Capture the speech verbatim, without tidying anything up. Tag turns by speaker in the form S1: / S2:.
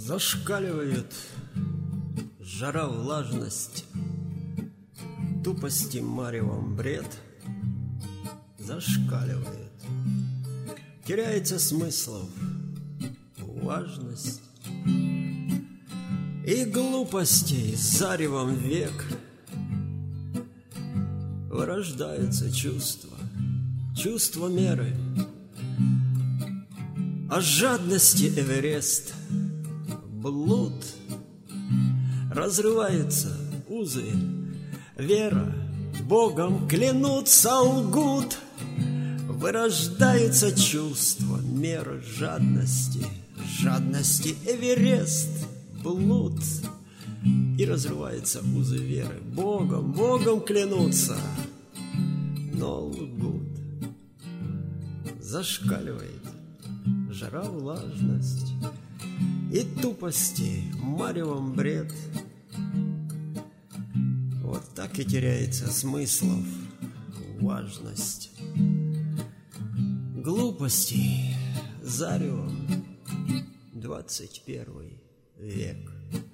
S1: Зашкаливает жара, влажность, тупости маревом бред. Зашкаливает, теряется смыслов важность, и глупостей заревом век. Вырождается чувство, чувство меры, а жадности Эверест. Блуд, разрываются узы, вера, Богом клянутся, лгут. Вырождается чувство, мера жадности, жадности Эверест. Блуд, и разрываются узы веры, Богом, Богом клянутся, но лгут. Зашкаливает жара, влажность, и тупости маревом бред. Вот так и теряется смыслов важность, глупости заревом двадцать первый век.